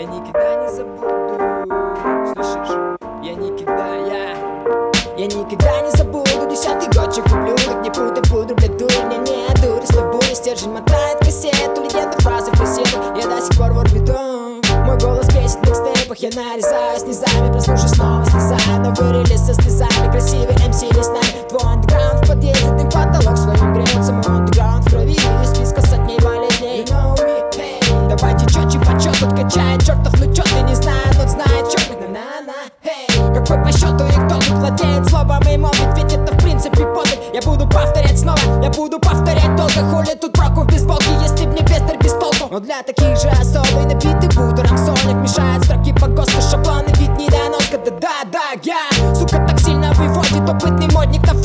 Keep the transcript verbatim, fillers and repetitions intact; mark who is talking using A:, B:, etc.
A: никогда не забуду. Слышишь? Я никогда, я Я никогда не забуду. Десятый годчик куплю, так не путай пудру, блядь, дурь. Мне не дури, слой бури, стержень мотает кассету. Легенда фразы в кассету, я до сих пор в орбиту. Мой голос бесит в микстейпах, я нарезаю снизами. Прослушай снова слезаю, новый релиз со слезами. Красивый эм си не с нами. Твой андеграунд в подъезде, ты потолок в своем греется. Мой андеграунд в крови, из списка сотней болезней. You know me, hey. Давайте чётче почёт, тут качает чертов. Ну чё ты не знает, он знает чёрных. На-на-на, hey. Какой по счету и кто тут владеет словом и молвит, ведь это в принципе подвиг. Я буду повторять снова, я буду повторять долго. Хули тут проку в бейсболке, если б не бестер без толку. Но для таких же особый напитый бутером сольник мешает строки по ГОСТу, шаблоны, вид недоноска. Да-да-да, я, сука, так сильно выводит опытный модник на